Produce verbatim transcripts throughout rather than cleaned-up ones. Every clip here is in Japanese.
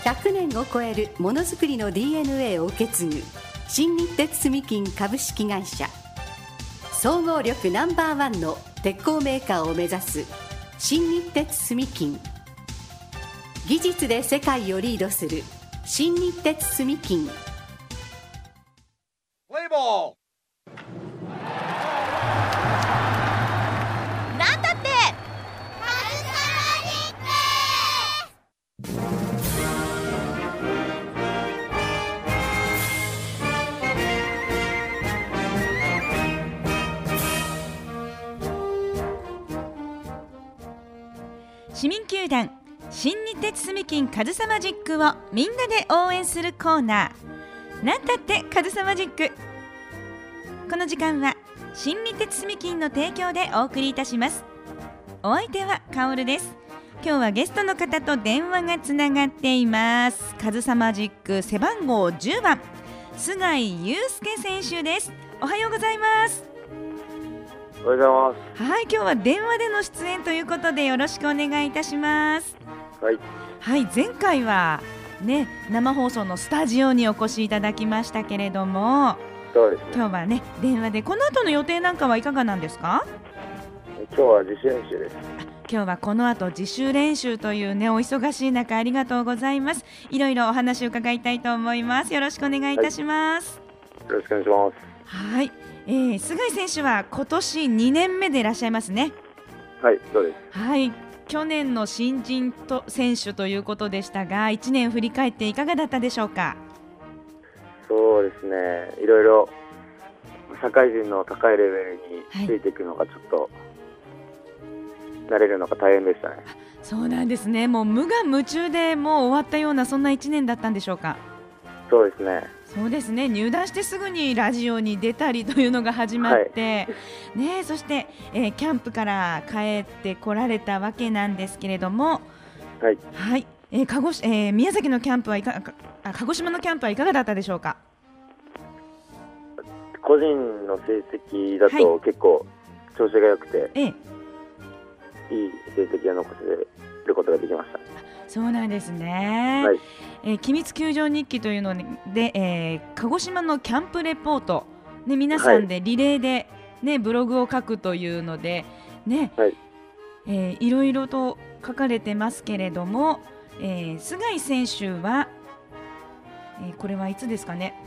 ひゃくねんを超えるものづくりの ディーエヌエー を受け継ぐ新日鉄住金株式会社、総合力ナンバーワンの鉄鋼メーカーを目指す新日鉄住金、技術で世界をリードする新日鉄住金。 プレイボール。 なんだって市民球団新日鉄住金カズサマジックをみんなで応援するコーナー、なんたってカズサマジック。この時間は新日鉄住金の提供でお送りいたします。お相手はカオルです。今日はゲストの方と電話がつながっています。カズサマジック背番号じゅうばん、須貝祐介選手です。おはようございます。 おはようございます。 はい、今日は電話での出演ということでよろしくお願いいたします。 はい、 はい、前回はね、生放送のスタジオにお越しいただきましたけれども、 そうですね、 今日はね電話で、この後の予定なんかはいかがなんですか？ 今日は自主練習です。 今日はこの後自主練習というね、お忙しい中ありがとうございます。いろいろお話を伺いたいと思います。よろしくお願いいたします。 はい、よろしくお願いします。 はい、えー、須貝選手は今年にねんめでいらっしゃいますね。 はい、そうです。 はい、去年の新人と選手ということでしたが、いちねん振り返っていかがだったでしょうか？ そうですね、いろいろ社会人の高いレベルについていくのがちょっと、はい、慣れるのが大変でしたね。 そうなんですね。もう無我夢中でもう終わったような、そんないちねんだったんでしょうか？ そうですね。 そうですね、入団してすぐにラジオに出たりというのが始まって、はい、ね、そして、えー、キャンプから帰ってこられたわけなんですけれども、 はい、 はい、えー鹿児えー、宮崎のキャンプはいかあ鹿児島のキャンプはいかがだったでしょうか？ 個人の成績だと結構調子が良くて、 ええ、 いい成績を残せることができました。 そうなんですね。はい、えー、機密球場日記というので、えー、鹿児島のキャンプレポート、ね、皆さんでリレーで、ね、ブログを書くというので、ね、はい、えー、いろいろと書かれてますけれども、えー、須貝選手は、えー、これはいつですかね？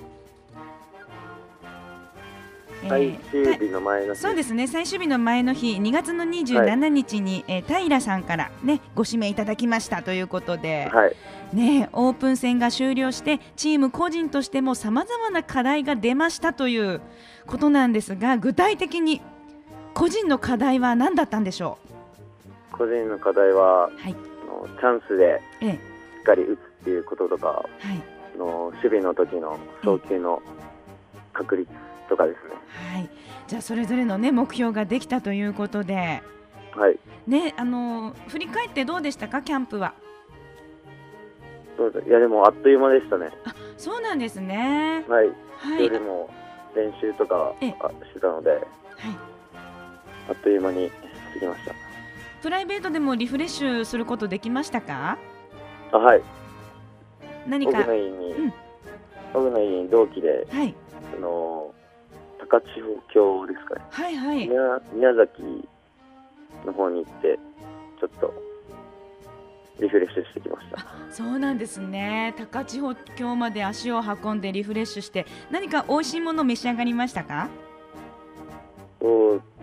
最終日の前の日、 そうですね、最終日の前の日、にがつのにじゅうしちにちに、はい、えー、平さんから、ね、ご指名いただきましたということで、はい、ね、オープン戦が終了してチーム個人としてもさまざまな課題が出ましたということなんですが、具体的に個人の課題は何だったんでしょう？個人の課題は、はい、のチャンスでしっかり打つっていうこととか、はい、の守備の時の送球の確率とかですね。 はい、じゃあそれぞれの、ね、目標ができたということで、 はいね、あの振り返ってどうでしたか、キャンプは？ そうです、いやでもあっという間でしたね。 あ、そうなんですね。 はい、はい、それでも練習とかしてたので、はい、あっという間にできました。 プライベートでもリフレッシュすることできましたか？ あ、はい、 何か僕の家に、うん、僕の家に同期で、はい、あの高千穂峡ですかね、 はいはい、 宮, 宮崎の方に行ってちょっとリフレッシュしてきました。 あ、そうなんですね。高千穂峡まで足を運んでリフレッシュして、何か美味しいものを召し上がりましたか？ そうですね、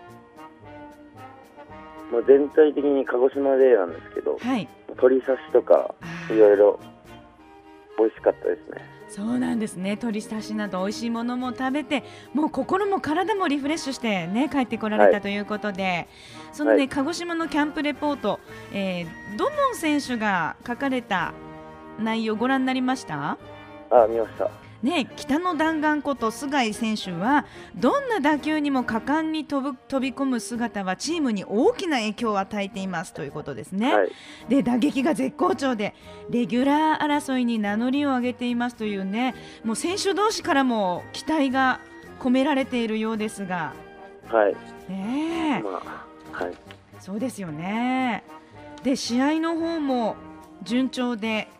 まあ、全体的に鹿児島でなんですけど、はい、鶏刺しとかいろいろ美味しかったですね。 そうなんですね。鶏刺しなど美味しいものも食べて、もう心も体もリフレッシュして、ね、帰ってこられたということで、はい、その、ね、はい、鹿児島のキャンプレポート、えー、土門選手が書かれた内容ご覧になりました？ あ、見ました。 ね、北の弾丸こと須貝選手はどんな打球にも果敢に飛ぶ飛び込む姿はチームに大きな影響を与えていますということですね。はい、で打撃が絶好調でレギュラー争いに名乗りを上げていますというね、もう選手同士からも期待が込められているようですが、 はい、 ねえ、 まあ、はい、 そうですよね。で試合の方も順調で、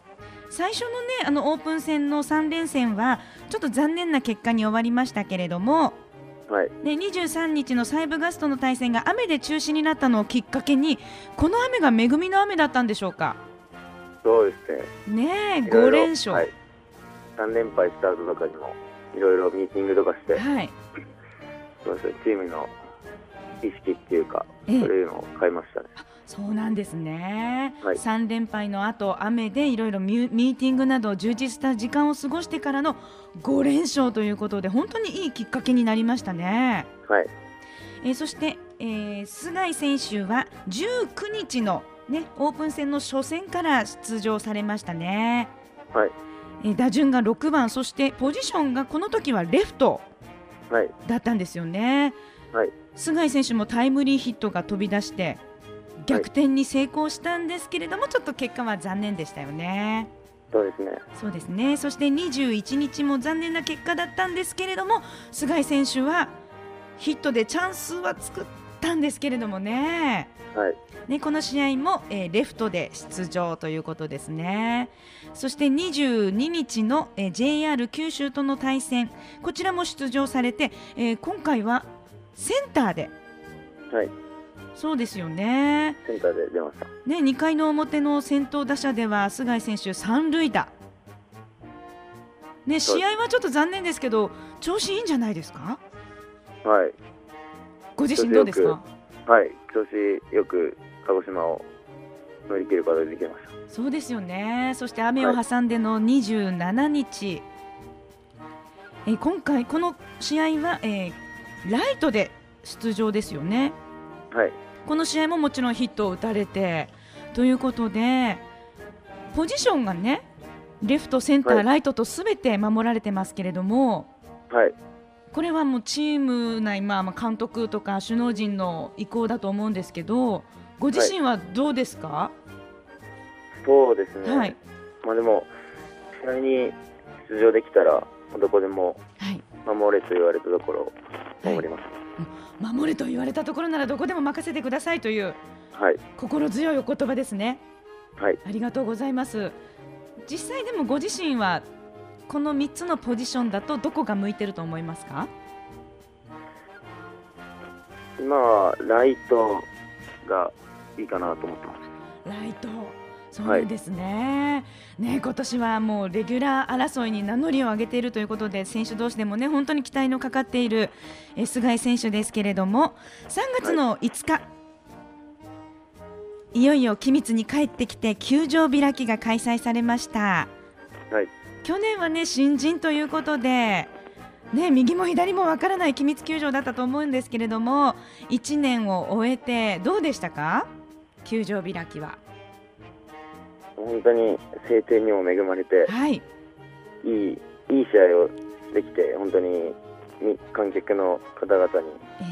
最初のねあのオープン戦のさん連戦はちょっと残念な結果に終わりましたけれども、 はい、 でにじゅうさんにちの西部ガスとの対戦が雨で中止になったのをきっかけに、この雨が恵みの雨だったんでしょうか。 そうですね。 ねえ、ご連勝、 はい、さん連敗した後とかにもいろいろミーティングとかして、 はい、 そうですね、チームの意識っていうか、そういうのを変えましたね。 そうなんですね、 はい、 さん連敗の後雨でいろいろミーティングなど充実した時間を過ごしてからのご連勝ということで、本当にいいきっかけになりましたね。 はい、 えー、そして、えー、須貝選手はじゅうくにちの、ね、オープン戦の初戦から出場されましたね。 はい、 えー、打順がろくばん、そしてポジションがこの時はレフトだったんですよね。 はい、 須貝選手もタイムリーヒットが飛び出して逆転に成功したんですけれども、はい、ちょっと結果は残念でしたよね。 そうですね。 そうですね。そしてにじゅういちにちも残念な結果だったんですけれども、須貝選手はヒットでチャンスは作ったんですけれどもね、 はい、 ね、この試合も、えー、レフトで出場ということですね。そしてにじゅうににちの、えー、ジェイアール 九州との対戦、こちらも出場されて、えー、今回はセンターで、 はい、 そうですよね、 センターで出ました、 ね、にかいの表の先頭打者では須貝選手三塁打、ね、試合はちょっと残念ですけど調子いいんじゃないですか。 はい、 ご自身どうですか。 はい、調子よく鹿児島を乗り切ることができました。 そうですよね。そして雨を挟んでのにじゅうしちにち、はい、え今回この試合は、えー、ライトで出場ですよね。 はい、 この試合ももちろんヒットを打たれてということで、ポジションがねレフト、センター、はい、ライトとすべて守られてますけれども、 はい、 これはもうチーム内、まあ、まあ監督とか首脳陣の意向だと思うんですけど、ご自身はどうですか。はい、 そうですね、 はい、 まあ、でも試合に出場できたらどこでも守れと言われたところを守ります、 はい、守れと言われたところならどこでも任せてくださいという、 はい、 心強いお言葉ですね。 はい、 ありがとうございます。実際でもご自身はこのみっつのポジションだとどこが向いてると思いますか。 今はライトがいいかなと思ってます。 ライト、そうなんですね。はい、ね、今年はもうレギュラー争いに名乗りを上げているということで、選手同士でもね本当に期待のかかっているえ須貝選手ですけれども、さんがつのいつか、はい、いよいよ君津に帰ってきて球場開きが開催されました。 はい、 去年はね新人ということで、ね、右も左もわからない君津球場だったと思うんですけれども、いちねんを終えてどうでしたか、球場開きは。 本当に晴天にも恵まれて、 はい、 いい、いい試合をできて、本当に観客の方々に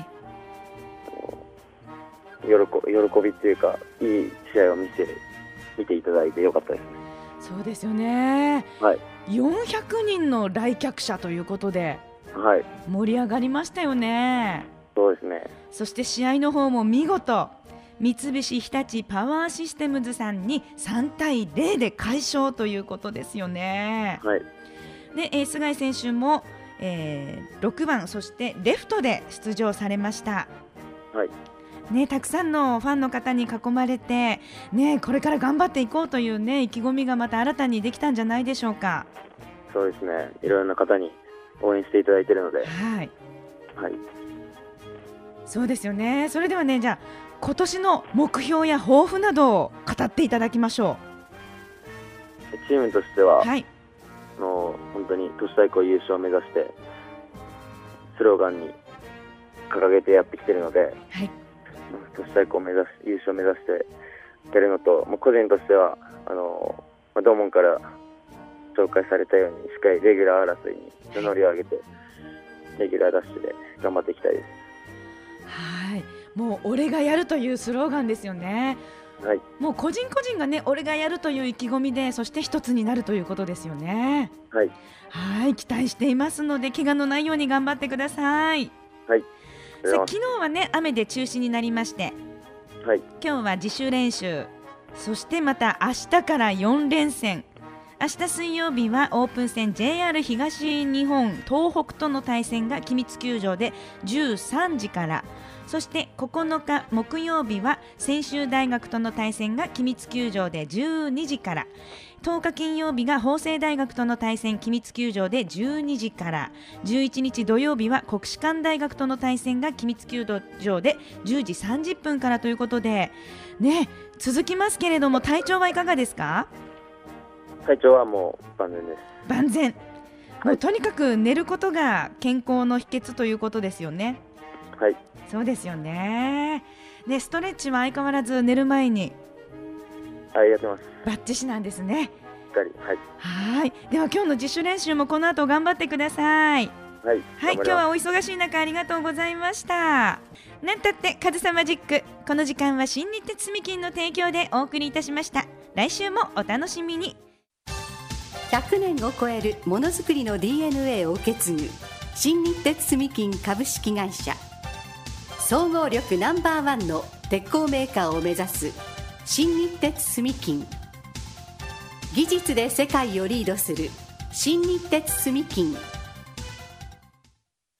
喜, 喜びっていうか、いい試合を見て見ていただいてよかったですね。 そうですよね、 はい、 よんひゃくにんの来客者ということで、 はい、 盛り上がりましたよね。 そうですね。 そして試合の方も見事三菱日立パワーシステムズさんにさんたいゼロで快勝ということですよね。 はい、 で、えー、須貝選手も、えー、ろくばん、そしてレフトで出場されました。 はいね、たくさんのファンの方に囲まれて、ね、これから頑張っていこうという、ね、意気込みがまた新たにできたんじゃないでしょうか。 そうですね、いろいろな方に応援していただいているので、 はい、 はい、 そうですよね。それではね、じゃあ今年の目標や抱負などを語っていただきましょう。チームとしては、 はい、 あの本当に都市対抗優勝を目指してスローガンに掲げてやってきているので、はい、都市対抗を目指し優勝を目指してやるのと、もう個人としてはあの、まあ、同門から紹介されたようにしっかりレギュラー争いに名乗りを上げて、レギュラーダッシュで頑張っていきたいです。 はい、もう俺がやるというスローガンですよね。 はい、 もう個人個人がね、俺がやるという意気込みで、そして一つになるということですよね。 はい、 はい、期待していますので怪我のないように頑張ってください。 はい、 さ昨日はね雨で中止になりまして、はい、今日は自主練習、そしてまた明日からよん連戦、 明日水曜日はオープン戦 ジェイアール 東日本東北との対戦が君津球場でじゅうさんじから、そしてここのか木曜日は専修大学との対戦が君津球場でじゅうにじから、とおか金曜日が法政大学との対戦君津球場でじゅうにじから、じゅういちにち土曜日は国士舘大学との対戦が君津球場でじゅうじさんじゅっぷんからということで、ね、続きますけれども体調はいかがですか？ 体調はもう万全です。 万全、もうとにかく寝ることが健康の秘訣ということですよね。 はい、 そうですよね。でストレッチは相変わらず寝る前にはいやってます。 バッチシなんですね。 しっかり、はい、 はい、では今日の自主練習もこの後頑張ってください。 はい、 はい、今日はお忙しい中ありがとうございました。なんたってかずさマジック、この時間は新日鉄住金の提供でお送りいたしました。来週もお楽しみに。 ひゃくねんを超えるものづくりの ディーエヌエー を受け継ぐ新日鉄住金株式会社、総合力ナンバーワンの鉄鋼メーカーを目指す新日鉄住金、技術で世界をリードする新日鉄住金。